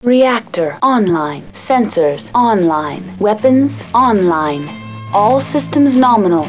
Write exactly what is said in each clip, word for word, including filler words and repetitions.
Reactor online. Sensors online. Weapons online. All systems nominal.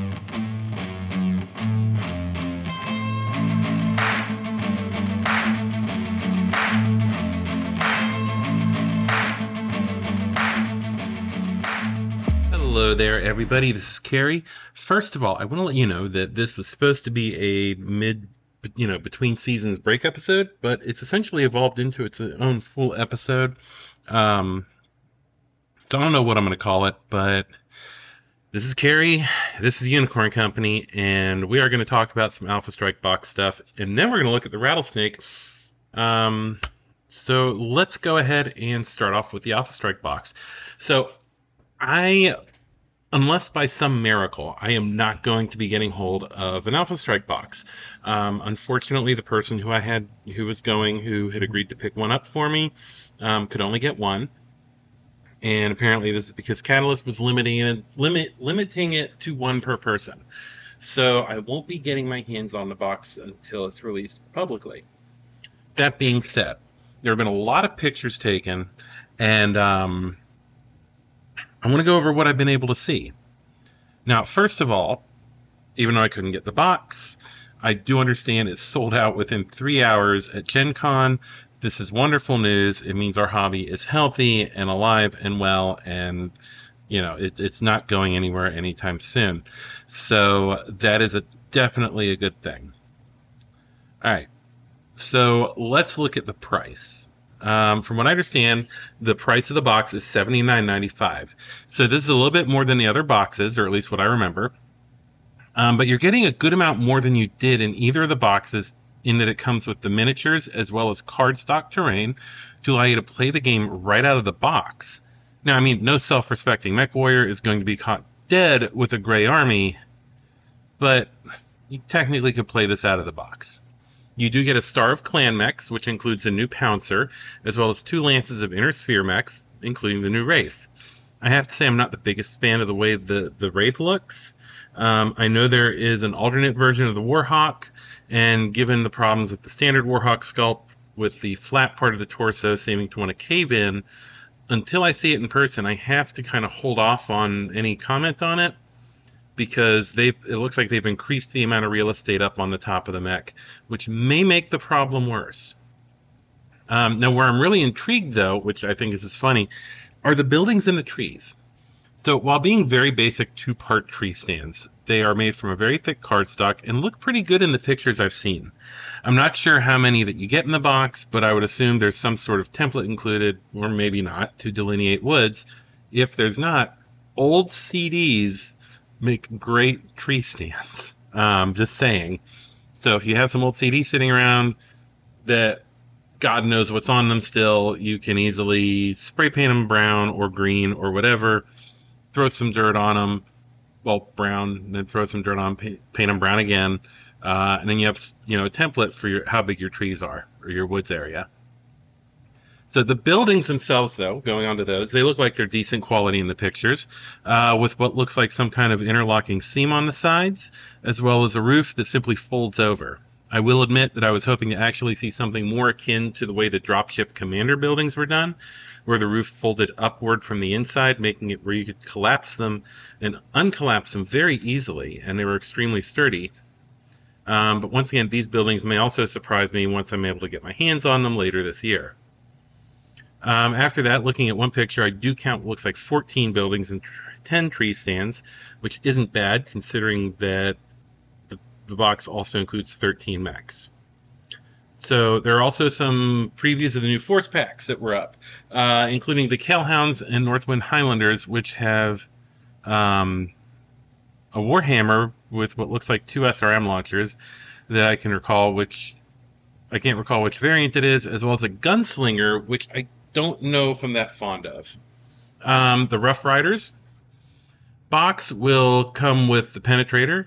Hello there, everybody. This is Carrie. First of all, I want to let you know that this was supposed to be a mid, you know, between seasons break episode, but it's essentially evolved into its own full episode. Um, so I don't know what I'm going to call it, but this is Carrie. This is Unicorn Company, and we are going to talk about some Alpha Strike box stuff, and then we're going to look at the Rattlesnake. Um, so let's go ahead and start off with the Alpha Strike box. So I, unless by some miracle, I am not going to be getting hold of an Alpha Strike box. Um, unfortunately, the person who I had, who was going, who had agreed to pick one up for me, um, could only get one. And apparently this is because Catalyst was limiting it, limit, limiting it to one per person. So I won't be getting my hands on the box until it's released publicly. That being said, there have been a lot of pictures taken, and um, I want to go over what I've been able to see. Now, first of all, even though I couldn't get the box, I do understand it's sold out within three hours at Gen Con. This is wonderful news. It means our hobby is healthy and alive and well, and you know it, it's not going anywhere anytime soon. So that is a, definitely a good thing. All right, so let's look at the price. Um, from what I understand, the price of the box is seventy-nine ninety-five. So this is a little bit more than the other boxes, or at least what I remember. Um, but you're getting a good amount more than you did in either of the boxes, in that it comes with the miniatures as well as cardstock terrain to allow you to play the game right out of the box. Now, I mean, no self-respecting mech warrior is going to be caught dead with a gray army, but you technically could play this out of the box. You do get a Star of Clan mechs, which includes a new Pouncer, as well as two Lances of Inner Sphere mechs, including the new Wraith. I have to say I'm not the biggest fan of the way the, the Wraith looks. Um, I know there is an alternate version of the Warhawk, and given the problems with the standard Warhawk sculpt, with the flat part of the torso seeming to want to cave in, until I see it in person, I have to kind of hold off on any comment on it, because they've, it looks like they've increased the amount of real estate up on the top of the mech, which may make the problem worse. Um, now, where I'm really intrigued, though, which I think is just funny, are the buildings and the trees. So, while being very basic two-part tree stands, they are made from a very thick cardstock and look pretty good in the pictures I've seen. I'm not sure how many that you get in the box, but I would assume there's some sort of template included, or maybe not, to delineate woods. If there's not, old C Ds make great tree stands. Um, just saying. So if you have some old C Ds sitting around that God knows what's on them still, you can easily spray paint them brown or green or whatever, throw some dirt on them, well, brown, then throw some dirt on, paint, paint them brown again, uh, and then you have, you know, a template for your, how big your trees are, or your woods area. So the buildings themselves, though, going on to those, they look like they're decent quality in the pictures, uh, with what looks like some kind of interlocking seam on the sides, as well as a roof that simply folds over. I will admit that I was hoping to actually see something more akin to the way the dropship commander buildings were done, where the roof folded upward from the inside, making it where you could collapse them and uncollapse them very easily, and they were extremely sturdy. Um, but once again, these buildings may also surprise me once I'm able to get my hands on them later this year. Um, after that, looking at one picture, I do count what looks like fourteen buildings and ten tree stands, which isn't bad considering that the, the box also includes thirteen mechs. So there are also some previews of the new Force packs that were up, uh, including the Kalehounds and Northwind Highlanders, which have um, a Warhammer with what looks like two S R M launchers that I can recall, which I can't recall which variant it is, as well as a Gunslinger, which I don't know if I'm that fond of. Um, the Rough Riders box will come with the Penetrator.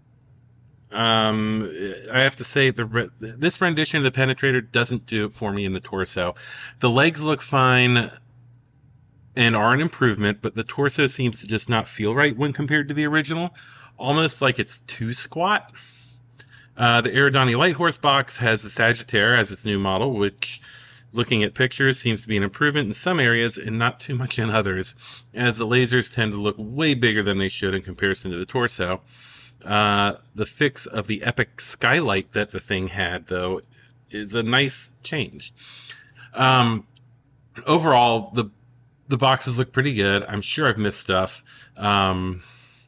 Um, I have to say the this rendition of the Penetrator doesn't do it for me in the torso. The legs look fine and are an improvement, but the torso seems to just not feel right when compared to the original, almost like it's too squat. Uh, the Eridani Light Horse box has the Sagittaire as its new model, which Looking at pictures seems to be an improvement in some areas and not too much in others, as the lasers tend to look way bigger than they should in comparison to the torso. Uh, the fix of the epic skylight that the thing had, though, is a nice change. Um, overall, the the boxes look pretty good. I'm sure I've missed stuff, um,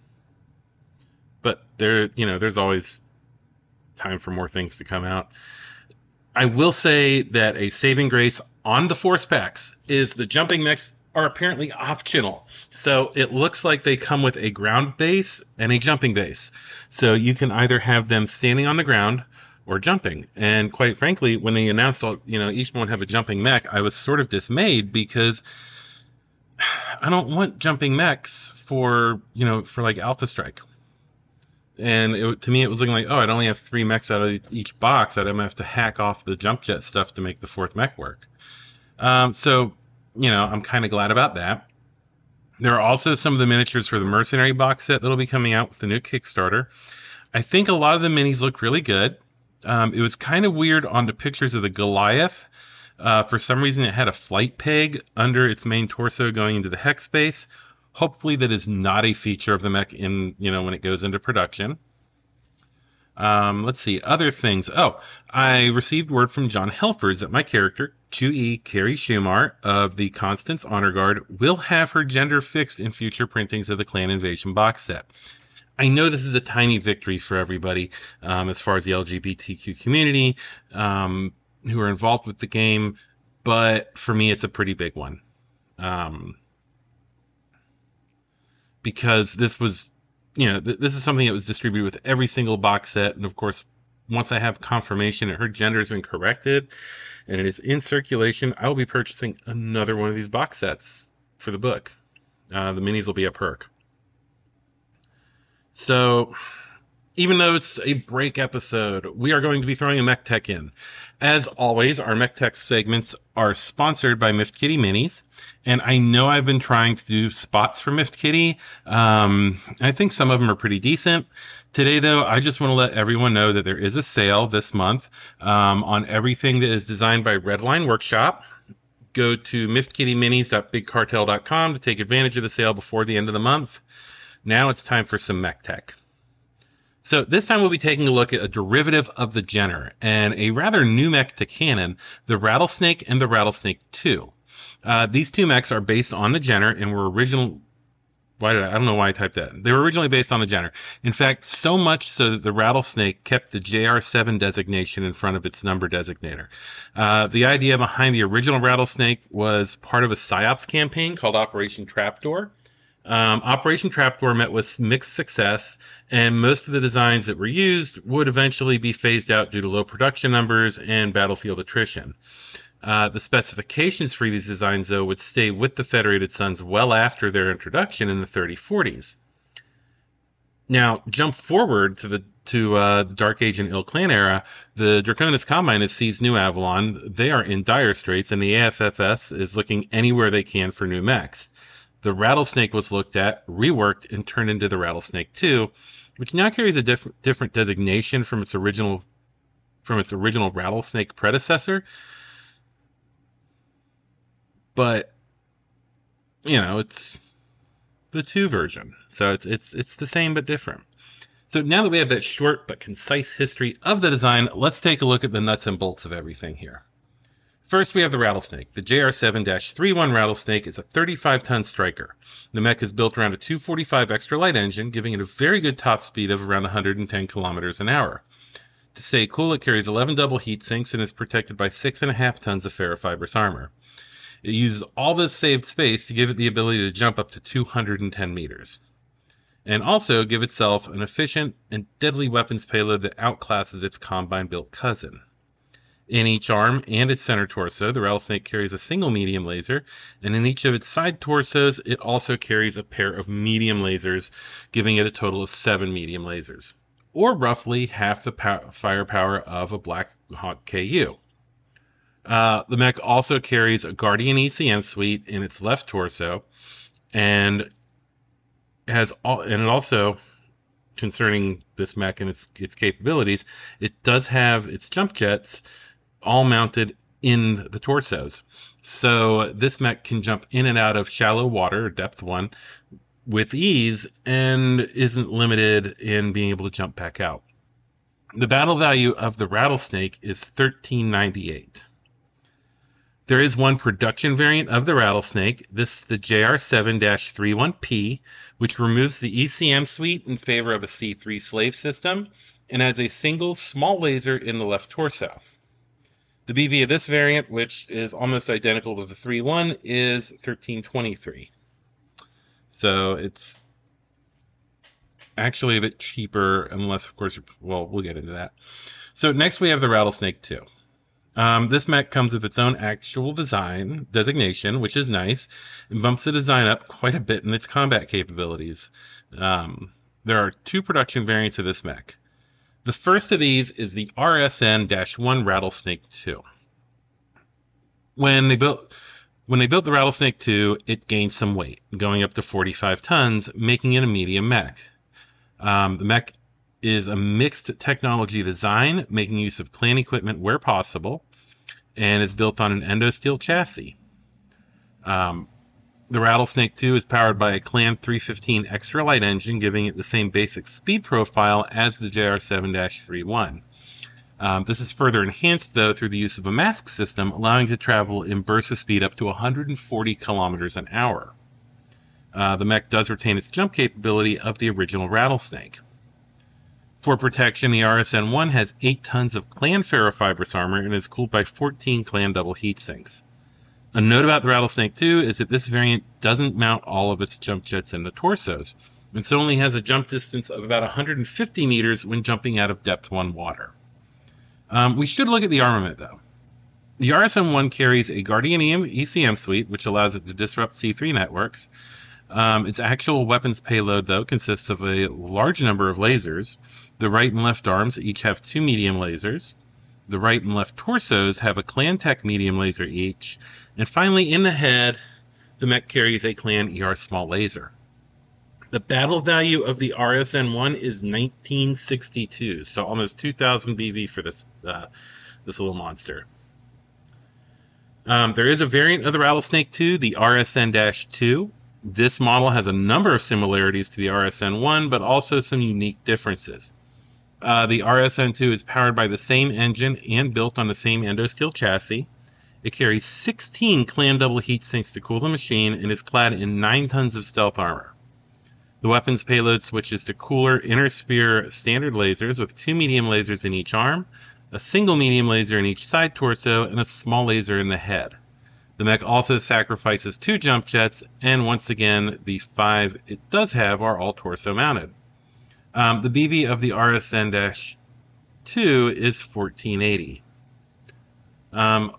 but there, you know, there's always time for more things to come out. I will say that a saving grace on the Force packs is the jumping mechs are apparently optional. So it looks like they come with a ground base and a jumping base. So you can either have them standing on the ground or jumping. And quite frankly, when they announced, all, you know, each one would have a jumping mech, I was sort of dismayed because I don't want jumping mechs for, you know, for like Alpha Strike. And it, to me, it was looking like, oh, I'd only have three mechs out of each box. I'd have to hack off the jump jet stuff to make the fourth mech work. Um, so, you know, I'm kind of glad about that. There are also some of the miniatures for the Mercenary box set that'll be coming out with the new Kickstarter. I think a lot of the minis look really good. Um, it was kind of weird on the pictures of the Goliath. Uh, for some reason, it had a flight peg under its main torso going into the hex space. Hopefully that is not a feature of the mech in, you know, when it goes into production. Um, let's see, other things. Oh, I received word from John Helfers that my character, two E Carrie Schumar of the Constance Honor Guard, will have her gender fixed in future printings of the Clan Invasion box set. I know this is a tiny victory for everybody um, as far as the L G B T Q community um, who are involved with the game, but for me it's a pretty big one. Um, because this was, you know, th- this is something that was distributed with every single box set, and of course, once I have confirmation that her gender has been corrected and it is in circulation, I will be purchasing another one of these box sets for the book. Uh, the minis will be a perk. So, even though it's a break episode, we are going to be throwing a Mech Tech in. As always, our Mech Tech segments are sponsored by Miffed Kitty Minis, and I know I've been trying to do spots for Miffed Kitty. Um, I think some of them are pretty decent. Today, though, I just want to let everyone know that there is a sale this month um, on everything that is designed by Redline Workshop. Go to miffed kitty minis dot big cartel dot com to take advantage of the sale before the end of the month. Now it's time for some Mech Tech. So this time we'll be taking a look at a derivative of the Jenner and a rather new mech to canon, the Rattlesnake and the Rattlesnake two. Uh, these two mechs are based on the Jenner and were original. Why did I? I don't know why I typed that. They were originally based on the Jenner. In fact, so much so that the Rattlesnake kept the J R seven designation in front of its number designator. Uh, the idea behind the original Rattlesnake was part of a PsyOps campaign called Operation Trapdoor. Um, Operation Trapdoor met with mixed success, and most of the designs that were used would eventually be phased out due to low production numbers and battlefield attrition. Uh, the specifications for these designs, though, would stay with the Federated Sons well after their introduction in the thirty forties. Now, jump forward to the to uh, the Dark Age and Ill Clan era, the Draconis Combine has seized New Avalon. They are in dire straits, and the A F F S is looking anywhere they can for new mechs. The Rattlesnake was looked at, reworked, and turned into the Rattlesnake two, which now carries a diff- different designation from its original from its original Rattlesnake predecessor. But you know, it's the two version, so it's it's it's the same but different. So now that we have that short but concise history of the design, let's take a look at the nuts and bolts of everything here. First, we have the Rattlesnake. The J R seven dash thirty-one Rattlesnake is a thirty-five ton striker. The mech is built around a two forty-five extra light engine, giving it a very good top speed of around one hundred ten kilometers an hour. To stay cool, it carries eleven double heat sinks and is protected by six point five tons of ferrofibrous armor. It uses all this saved space to give it the ability to jump up to two hundred ten meters. And also give itself an efficient and deadly weapons payload that outclasses its Combine-built cousin. In each arm and its center torso, the Rattlesnake carries a single medium laser, and in each of its side torsos, it also carries a pair of medium lasers, giving it a total of seven medium lasers, or roughly half the pow- firepower of a Black Hawk K U. Uh, the mech also carries a Guardian E C M suite in its left torso, and has all, and it also, concerning this mech and its its capabilities, it does have its jump jets all mounted in the torsos. So this mech can jump in and out of shallow water, depth one, with ease, and isn't limited in being able to jump back out. The battle value of the Rattlesnake is thirteen ninety-eight. There is one production variant of the Rattlesnake. This is the J R seven dash thirty-one P, which removes the E C M suite in favor of a C three slave system and adds a single small laser in the left torso. The B V of this variant, which is almost identical to the thirty-one, is thirteen twenty-three. So it's actually a bit cheaper, unless, of course, well, we'll get into that. So next we have the Rattlesnake two. Um, this mech comes with its own actual design designation, which is nice, and bumps the design up quite a bit in its combat capabilities. Um, there are two production variants of this mech. The first of these is the R S N one Rattlesnake two. When they built when they built the Rattlesnake two, it gained some weight, going up to forty-five tons, making it a medium mech. Um, the mech is a mixed technology design, making use of clan equipment where possible, and is built on an Endosteel chassis. Um, the Rattlesnake two is powered by a Clan three fifteen extra light engine, giving it the same basic speed profile as the J R seven dash thirty-one. Um, this is further enhanced, though, through the use of a mask system, allowing it to travel in bursts of speed up to one hundred forty kilometers an hour. Uh, the mech does retain its jump capability of the original Rattlesnake. For protection, the R S N one has eight tons of Clan ferrofibrous armor and is cooled by fourteen Clan double heat sinks. A note about the Rattlesnake two is that this variant doesn't mount all of its jump jets in the torsos, and so only has a jump distance of about one hundred fifty meters when jumping out of depth one water. Um, we should look at the armament, though. The R S N one carries a Guardian E C M suite, which allows it to disrupt C three networks. Um, its actual weapons payload, though, consists of a large number of lasers. The right and left arms each have two medium lasers. The right and left torsos have a Clan Tech medium laser each. And finally, in the head, the mech carries a Clan E R small laser. The battle value of the R S N one is nineteen sixty-two, so almost two thousand B V for this uh, this little monster. Um, there is a variant of the Rattlesnake two, the R S N two. This model has a number of similarities to the R S N one, but also some unique differences. Uh, the R S N two is powered by the same engine and built on the same Endosteel chassis. It carries sixteen Clan double heat sinks to cool the machine and is clad in nine tons of stealth armor. The weapons payload switches to cooler inner spear standard lasers with two medium lasers in each arm, a single medium laser in each side torso, and a small laser in the head. The mech also sacrifices two jump jets, and once again, the five it does have are all torso mounted. Um, the B V of the R S N two is fourteen eighty. Um,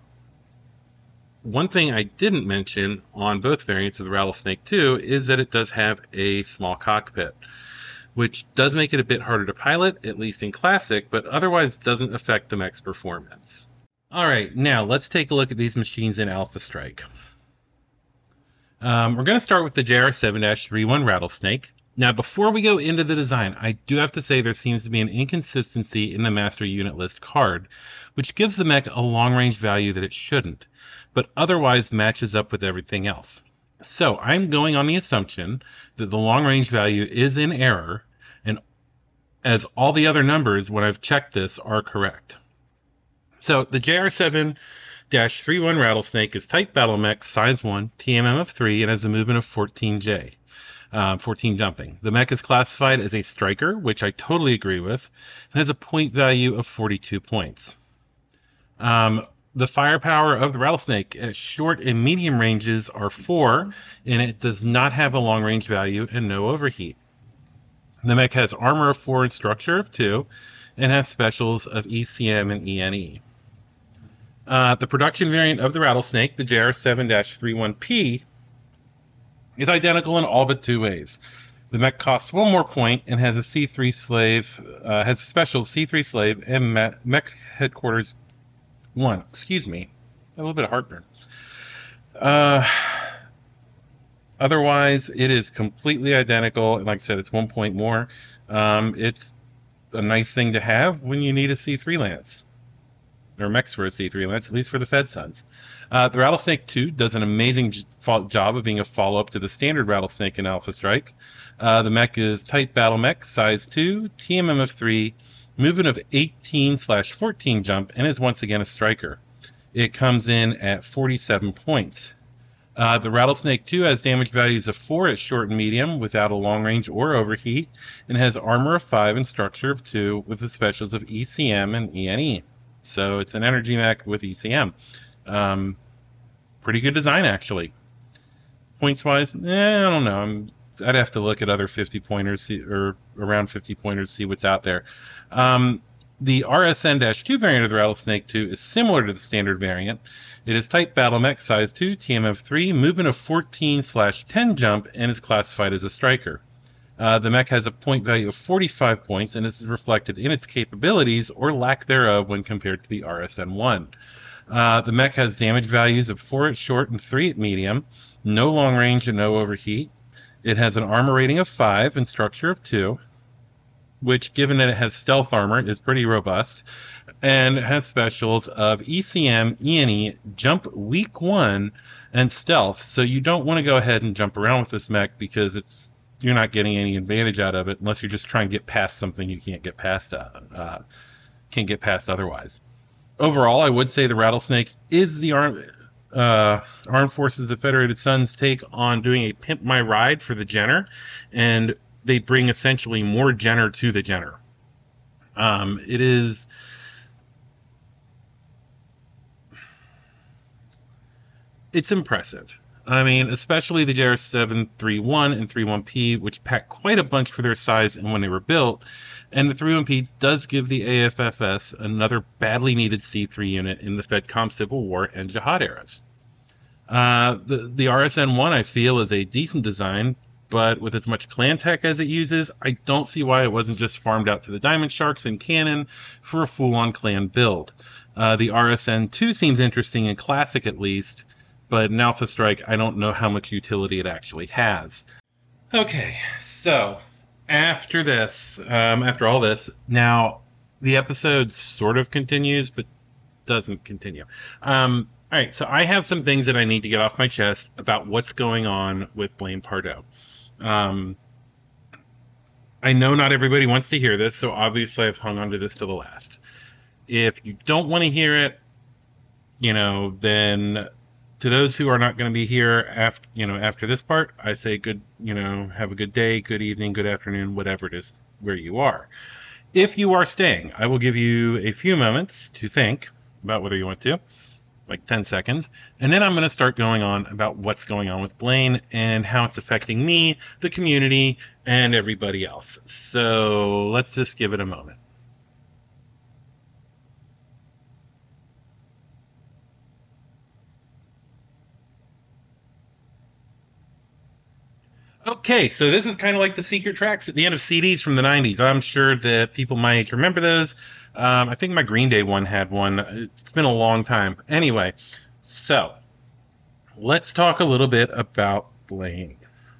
one thing I didn't mention on both variants of the Rattlesnake two is that it does have a small cockpit, which does make it a bit harder to pilot, at least in Classic, but otherwise doesn't affect the mech's performance. Alright, now let's take a look at these machines in Alpha Strike. Um, we're going to start with the J R seven dash thirty-one Rattlesnake. Now, before we go into the design, I do have to say there seems to be an inconsistency in the Master Unit List card, which gives the mech a long-range value that it shouldn't, but otherwise matches up with everything else. So, I'm going on the assumption that the long-range value is in error, and as all the other numbers, when I've checked this, are correct. So, the J R seven dash thirty-one Rattlesnake is Type Battle Mech, Size one, T M M of three, and has a movement of fourteen J. Um, fourteen jumping. The mech is classified as a striker, which I totally agree with, and has a point value of forty-two points. Um, the firepower of the Rattlesnake at short and medium ranges are four, and it does not have a long range value and no overheat. The mech has armor of four and structure of two, and has specials of E C M and E N E. Uh, the production variant of the Rattlesnake, the J R seven dash thirty-one P, is identical in all but two ways. The mech costs one more point and has a C three slave, uh, has a special C three slave and me mech headquarters one. Excuse me, a little bit of heartburn. Uh, otherwise, it is completely identical, and like I said, it's one point more. Um, it's a nice thing to have when you need a C three lance. or mechs for a C three Lance, at least for the Fed Sons. Uh, the Rattlesnake two does an amazing job of being a follow-up to the standard Rattlesnake in Alpha Strike. Uh, the mech is Type Battle Mech, size two, T M M of three, movement of eighteen slash fourteen jump, and is once again a striker. It comes in at forty-seven points. Uh, the Rattlesnake two has damage values of four at short and medium without a long range or overheat, and has armor of five and structure of two with the specials of E C M and E N E. So it's an energy mech with E C M. Um, pretty good design, actually. Points-wise, eh, I don't know. I'm, I'd have to look at other fifty pointers, or around fifty pointers, see what's out there. Um, the R S N two variant of the Rattlesnake two is similar to the standard variant. It is Type Battle Mech, size two, T M F three, movement of fourteen slash ten jump, and is classified as a striker. Uh, the mech has a point value of forty-five points, and this is reflected in its capabilities, or lack thereof, when compared to the R S N one. Uh, the mech has damage values of four at short and three at medium, no long range and no overheat. It has an armor rating of five and structure of two, which, given that it has stealth armor, is pretty robust, and it has specials of E C M, E N E, jump weak one, and stealth. So you don't want to go ahead and jump around with this mech because it's you're not getting any advantage out of it unless you're just trying to get past something you can't get past. Uh, uh, can't get past otherwise. Overall, I would say the Rattlesnake is the arm, uh, Armed Forces of the Federated Suns take on doing a Pimp My Ride for the Jenner, and they bring essentially more Jenner to the Jenner. Um, it is... It's impressive. I mean, especially the J R seven thirty-one and thirty-one P, which pack quite a bunch for their size and when they were built. And the thirty-one P does give the A F F S another badly needed C three unit in the FedCom Civil War and Jihad eras. Uh, the, the R S N one, I feel, is a decent design, but with as much clan tech as it uses, I don't see why it wasn't just farmed out to the Diamond Sharks and Cannon for a full-on clan build. Uh, the R S N two seems interesting in Classic at least, but in Alpha Strike, I don't know how much utility it actually has. Okay, so after this, um, after all this, now the episode sort of continues, but doesn't continue. Um, all right, so I have some things that I need to get off my chest about what's going on with Blaine Pardoe. Um, I know not everybody wants to hear this, so obviously I've hung on to this to the last. If you don't want to hear it, you know, then to those who are not going to be here after, you know, after this part, I say good, you know, have a good day, good evening, good afternoon, whatever it is where you are. If you are staying, I will give you a few moments to think about whether you want to, like ten seconds, and then I'm going to start going on about what's going on with Blaine and how it's affecting me, the community, and everybody else. So let's just give it a moment. Okay, so this is kind of like the secret tracks at the end of C Ds from the nineties. I'm sure that people my age remember those. Um, I think my Green Day one had one. It's been a long time. Anyway, so let's talk a little bit about Blaine.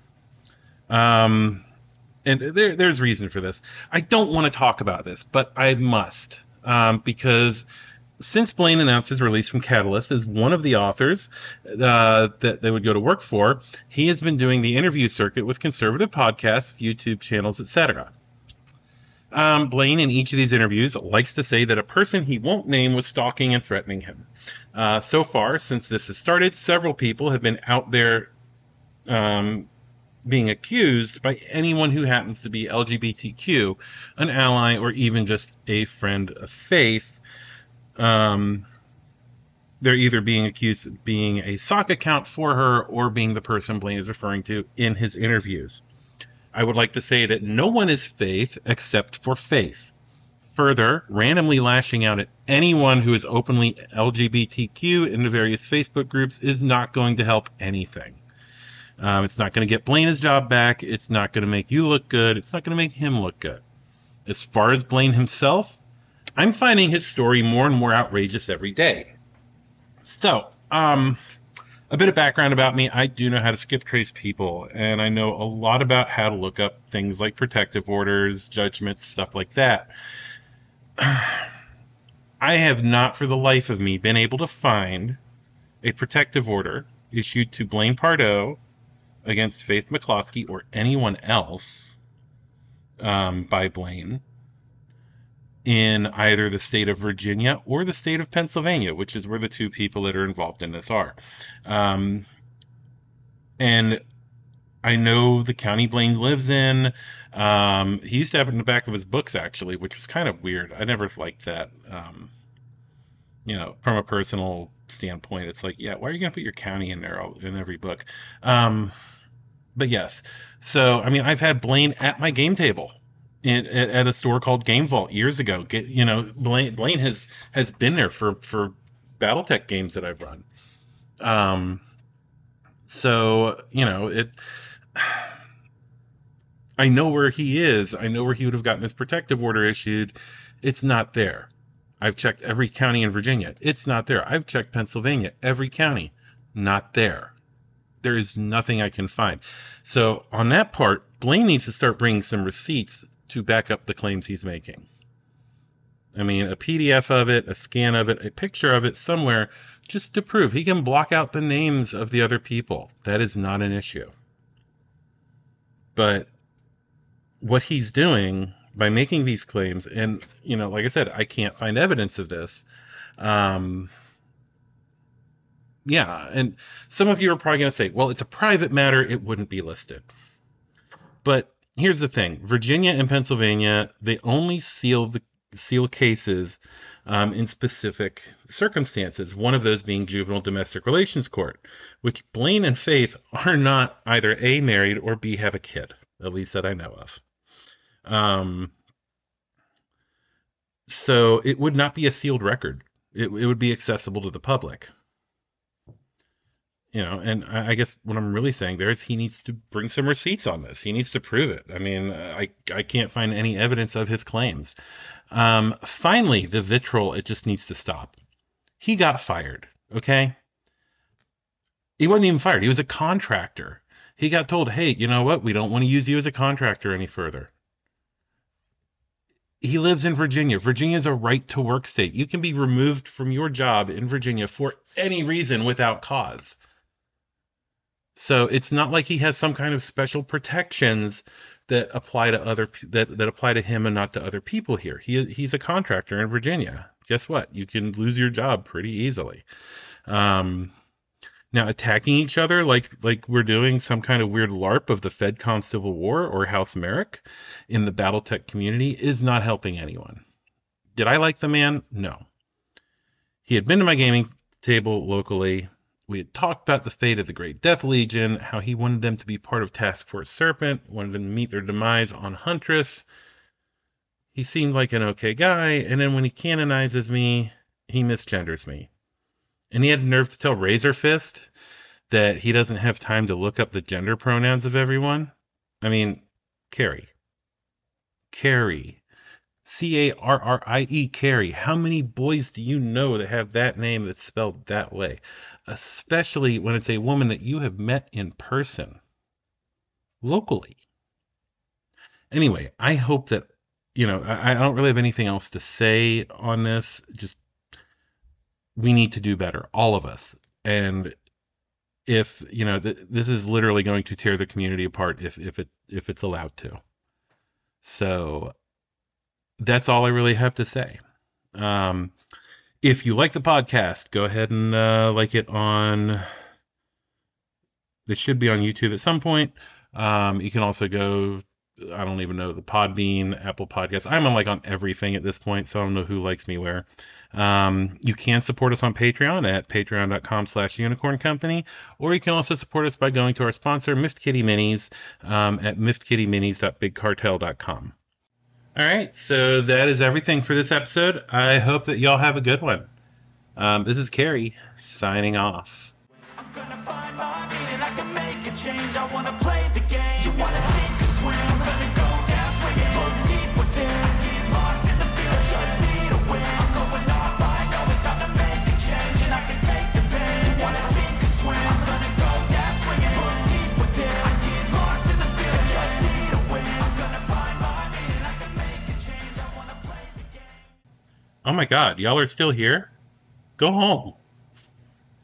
Um, and there, there's reason for this. I don't want to talk about this, but I must, um, because since Blaine announced his release from Catalyst as one of the authors uh, that they would go to work for, he has been doing the interview circuit with conservative podcasts, YouTube channels, et cetera. Um, Blaine, in each of these interviews, likes to say that a person he won't name was stalking and threatening him. Uh, so far, since this has started, several people have been out there um, being accused by anyone who happens to be L G B T Q, an ally, or even just a friend of faith. Um, they're either being accused of being a sock account for her or being the person Blaine is referring to in his interviews. I would like to say that no one is faith except for Faith. Further, randomly lashing out at anyone who is openly L G B T Q in the various Facebook groups is not going to help anything. Um, it's not going to get Blaine his job back. It's not going to make you look good. It's not going to make him look good. As far as Blaine himself, I'm finding his story more and more outrageous every day. So, um, a bit of background about me. I do know how to skip trace people, and I know a lot about how to look up things like protective orders, judgments, stuff like that. I have not for the life of me been able to find a protective order issued to Blaine Pardoe against Faith McCloskey or anyone else um, by Blaine in either the state of Virginia or the state of Pennsylvania, which is where the two people that are involved in this are. Um, and I know the county Blaine lives in. Um, he used to have it in the back of his books, actually, which was kind of weird. I never liked that. Um, you know, from a personal standpoint, it's like, yeah, why are you going to put your county in there all, in every book? Um, but yes. So, I mean, I've had Blaine at my game table in, at, at a store called Game Vault years ago. Get, you know, Blaine, Blaine has, has been there for, for Battletech games that I've run. Um, so, you know, it... I know where he is. I know where he would have gotten his protective order issued. It's not there. I've checked every county in Virginia. It's not there. I've checked Pennsylvania. Every county. Not there. There is nothing I can find. So on that part, Blaine needs to start bringing some receipts to back up the claims he's making. I mean, a P D F of it, a scan of it, a picture of it somewhere, just to prove he can block out the names of the other people. That is not an issue. But what he's doing by making these claims, and, you know, like I said, I can't find evidence of this. Um, yeah, and some of you are probably going to say, well, it's a private matter, it wouldn't be listed. But here's the thing. Virginia and Pennsylvania, they only seal the seal cases um, in specific circumstances, one of those being juvenile domestic relations court, which Blaine and Faith are not either A, married, or B, have a kid, at least that I know of. Um, so it would not be a sealed record. It, it would be accessible to the public. You know, and I, I guess what I'm really saying there is he needs to bring some receipts on this. He needs to prove it. I mean, I, I can't find any evidence of his claims. Um, finally, the vitriol, it just needs to stop. He got fired, okay? He wasn't even fired. He was a contractor. He got told, hey, you know what? We don't want to use you as a contractor any further. He lives in Virginia. Virginia is a right-to-work state. You can be removed from your job in Virginia for any reason without cause. So it's not like he has some kind of special protections that apply to other that, that apply to him and not to other people here. He he's a contractor in Virginia. Guess what? You can lose your job pretty easily. Um, now attacking each other like like we're doing some kind of weird LARP of the FedCon Civil War or House Merrick in the Battletech community is not helping anyone. Did I like the man? No. He had been to my gaming table locally. We had talked about the fate of the Great Death Legion, how he wanted them to be part of Task Force Serpent, wanted them to meet their demise on Huntress. He seemed like an okay guy, and then when he canonizes me, he misgenders me. And he had the nerve to tell Razor Fist that he doesn't have time to look up the gender pronouns of everyone. I mean, Carrie. Carrie. C A R R I E, Carrie. How many boys do you know that have that name that's spelled that way? Especially when it's a woman that you have met in person, locally. Anyway, I hope that, you know, I, I don't really have anything else to say on this. Just, we need to do better, all of us. And if, you know, th- this is literally going to tear the community apart if, if it if it's allowed to. So that's all I really have to say. Um, if you like the podcast, go ahead and uh, like it on, it should be on YouTube at some point. Um, you can also go, I don't even know, the Podbean, Apple Podcasts. I'm on like on everything at this point, so I don't know who likes me where. Um, you can support us on Patreon at patreon.com slash unicorn company, or you can also support us by going to our sponsor, Miffed Kitty Minis, um, at miffed kitty minis dot big cartel dot com. All right, so that is everything for this episode. I hope that y'all have a good one. Um, this is Carrie signing off. I'm gonna find my meaning, I can make a change. I wanna play the game. You wanna sink or swim? I'm gonna go down swinging, look deep within. Get lost in the field, just need a win. I'm going off, I know it's time to make a change, and I can take the pain. You wanna sink or swim? I'm gonna go down swinging, look deep within. I get lost in the field, just need a win. I'm gonna find my meaning, I can make a change. I wanna play the game. Oh my God, y'all are still here? Go home.